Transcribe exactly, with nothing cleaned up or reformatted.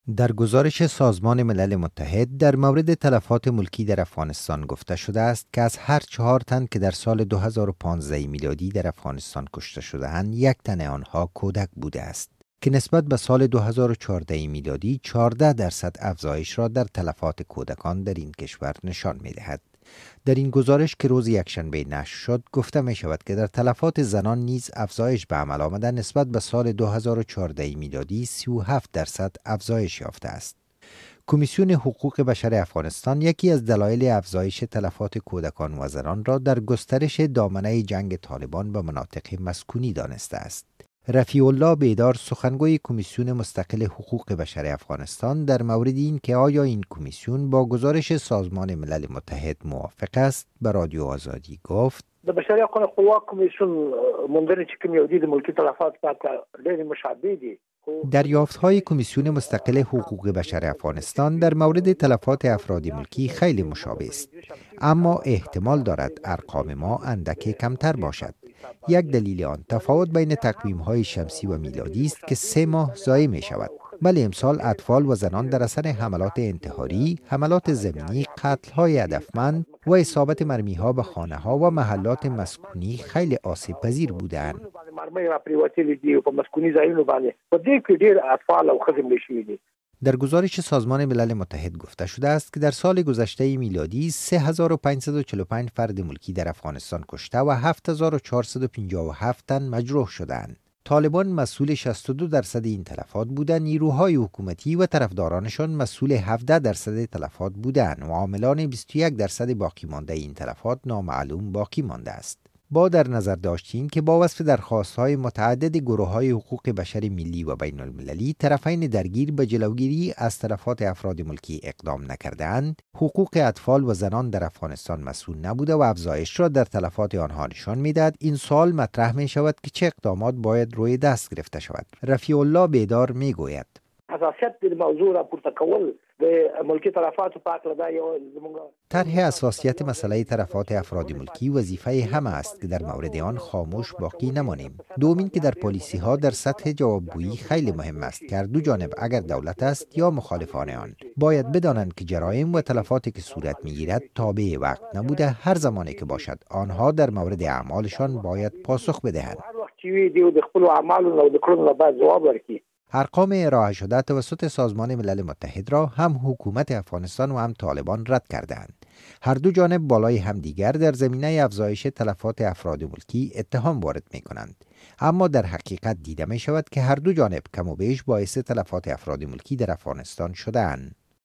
در گزارش سازمان ملل متحد در مورد تلفات ملکی در افغانستان گفته شده است که از هر چهار تن که در سال دو هزار و پانزده میلادی در افغانستان کشته شده‌اند، یک تن آنها کودک بوده است که نسبت به سال دو هزار و چهارده میلادی چهارده درصد افزایش را در تلفات کودکان در این کشور نشان می‌دهد. در این گزارش که روز یکشنبه نشر شد گفته می شود که در تلفات زنان نیز افزایش به عمل آمده نسبت به سال دو هزار و چهارده میلادی سی و هفت درصد افزایش یافته است. کمیسیون حقوق بشر افغانستان یکی از دلایل افزایش تلفات کودکان و زنان را در گسترش دامنه جنگ طالبان به مناطق مسکونی دانسته است. رفیع الله بیدار، سخنگوی کمیسیون مستقل حقوق بشر افغانستان، در مورد این که آیا این کمیسیون با گزارش سازمان ملل متحد موافق است به رادیو آزادی گفت: د بشري حقوقو قوه کمیسیون موندنه چې کوم یو دي د ملکی تلفات په ډېر مشابه دي. دریافت‌های کمیسیون مستقل حقوق بشر افغانستان در مورد تلفات افراد ملکی خیلی مشابه است، اما احتمال دارد ارقام ما اندکی کمتر باشد. یک دلیل آن تفاوت بین تقویم‌های شمسی و میلادی است که سه ماه ضایع می شود. ولی امسال اطفال و زنان در اثر حملات انتحاری، حملات زمینی، قتل‌های هدفمند و اصابت مرمی‌ها به خانه‌ها و محلات مسکونی خیلی آسیب پذیر بودند. در گزارش سازمان ملل متحد گفته شده است که در سال گذشته میلادی سه هزار و پانصد و چهل و پنج فرد ملکی در افغانستان کشته و هفت هزار و چهارصد و پنجاه و هفت تن مجروح شدند. طالبان مسئول شصت و دو درصد این تلفات بودند، نیروهای حکومتی و طرفدارانشان مسئول هفده درصد تلفات بودند و عاملان بیست و یک درصد باقی مانده این تلفات نامعلوم باقی مانده است. با در نظر داشتیم که با وصف درخواست‌های متعدد گروه‌های حقوق بشر ملی و بین المللی، طرفین درگیر به جلوگیری از تلفات افراد ملکی اقدام نکرده‌اند، حقوق اطفال و زنان در افغانستان مسئول نبوده و افزایش را در تلفات آنها نشان می‌دهد، این سوال مطرح می‌شود که چه اقدامات باید روی دست گرفته شود. رفیع الله بیدار می‌گوید: حساسیت د موضوع را پورته کول د ملکی تلفاتو په اړه دا یو زموږ طرح حساسیت مسئله تلفات افراد ملکی وظیفه همه است که در مورد آن خاموش باقی نمانیم. دومین که در پالیسی ها در سطح جوابگویی خیلی مهم است که دو جانب، اگر دولت است یا مخالفان آن، باید بدانند که جرایم و تلفاتی که صورت میگیرد تابع وقت نبوده. هر زمانی که باشد آنها در مورد اعمالشان باید پاسخ بدهند. ارقام ارائه شده توسط سازمان ملل متحد را هم حکومت افغانستان و هم طالبان رد کردند. هر دو جانب بالای همدیگر در زمینه افزایش تلفات افراد ملکی اتهام وارد می کنند. اما در حقیقت دیده می شود که هر دو جانب کم و بیش باعث تلفات افراد ملکی در افغانستان شده‌اند.